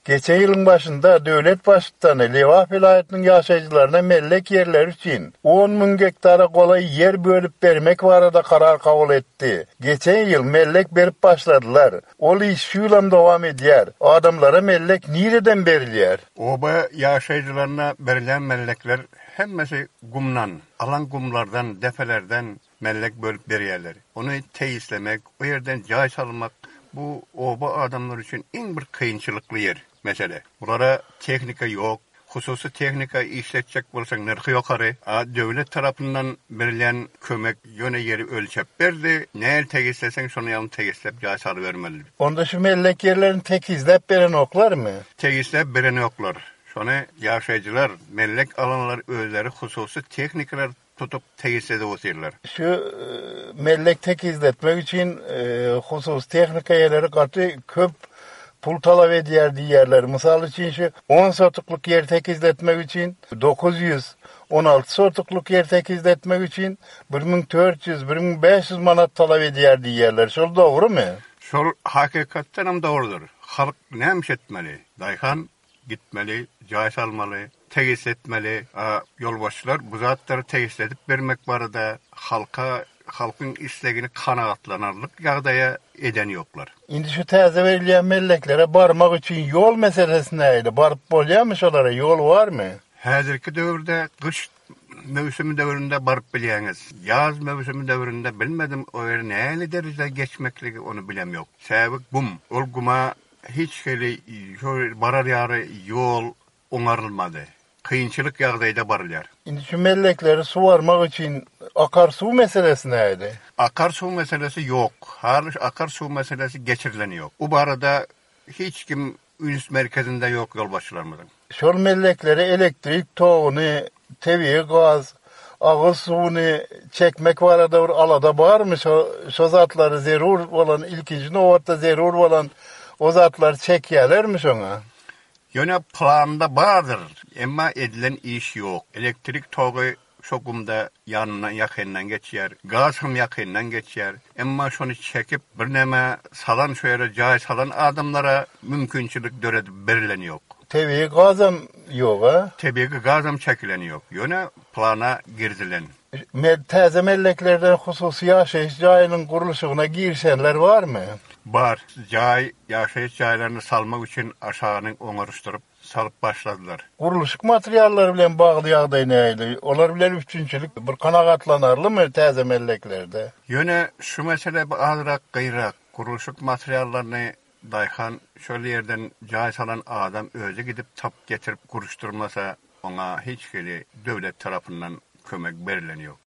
Geçen yılın başında devlet başkanı Levah vilayetinin yaşayıcılarına mellek yerler için 10 bin hektara kolay yer bölüp vermek varada karar kabul etti. Geçen yıl mellek berip başladılar. Ol iş şu yılam devam ediyor. Adamlara mellek nireden beriliyor? Oba yaşayıcılarına verilen mellekler hemmesi gumdan, alan gumlardan, defelerden mellek bölüp beriyerler. Onu teyislemek, o yerden cay salmak, bu oba adamlar için en bir kıyınçılıklı yer mesele. Burada teknika yok. Hususi teknika işletecek bolsaň narhy ýokary. Döwlet tarapyndan berilen kömek ýöne ýeri ölçep berdi. Näme tegisleseň şonu ýa-da tegislep ýaşary bermeli. Onda şu mellek yerlerini tekizlep beren oklar mı? Tegislep beren oklar. Şonu ýaşaýjylar, mellek alanlar özleri hususi teknikalar tutup tegislede oturlar. Şu mellek tekizletmek için husus teknika yerleri katı köp pul talep ediyor diýerler. Misal için şu 10 sotukluk yer tekizletmek için 900, 16 sotukluk yer tekizletmek için 1400, 1500 manat talep ediyor diýerler. Şol dogry mu? Şol hakykatdan hem dogrudur. Halk näme etmeli? Daýhan gitmeli, jaý salmaly, tegisletmeli. Ýolbaşçylar bu zatları tegisletip bermek barada halkın islegini kanagatlanarlyk ýagdaýa eden ýoklar. Indi şu täze berilýän melleklere barmak için yol meselesi näýdi? Barıp bolýarmy şolara? Yol barmy? Häzirki döwürde kış mevsimi döwründe barıp bilýäňiz. Ýaz mevsimi döwründe bilmedim o ýer näle derejede geçmekligi onu bilem ýok. Sebäbi gum. Ol guma hiç hili barar ýary yol oňarylmady. Kıyınçılık ýagdaýda barylýar. Indi şu mellekleri suwarmak için akarsuw meselesi näýdi? Akarsuw meselesi ýok. Hali akarsuw meselesi geçirilen ýok. Bu barada hiç kim üns merkezinde ýok ýolbaşçylarymyň. Şol mellekleri elektrik togyny, tebii gaz, agyz suwuny çekmek barada alada barmy? Şo zatlary zerur bolan ilkinji nowatda zerur bolan o zatlar çekýärlermi şoňa? Ýöne planda bardyr, emma edilen iş ýok. Elektrik togy şokumda ýanyna ýakyndan geçýär, gaz hem ýakyndan geçýär. Emma şonu çekip bir näme salan şöýere jaý salan adamlara mümkinçilik döredip berilen ýok. Tebii gazam ýok ha? Tebii gazam çekilen ýok. Ýöne plana girdilen. Täze melleklerden hususy ýaşaýyş jaýynyň guruluşyna girişenler barmy? Bar, ýaşaýyş jaýlaryny salmak üçin aşagyny oňarışdyryp salyp başladylar. Guruluşyk materiallar bilen bagly ýagdaý näýdi? Olar bilen üçinçilik bir kanagatlanarlymy täze melleklerde? Ýöne şu mesele azrak gyrak. Guruluşyk materiallaryny daýhan şol ýerden jaý salan adam özü gidip tap getirip guruşdurmasa, ona hiç kili döwlet tarapyndan kömek berilen ýok.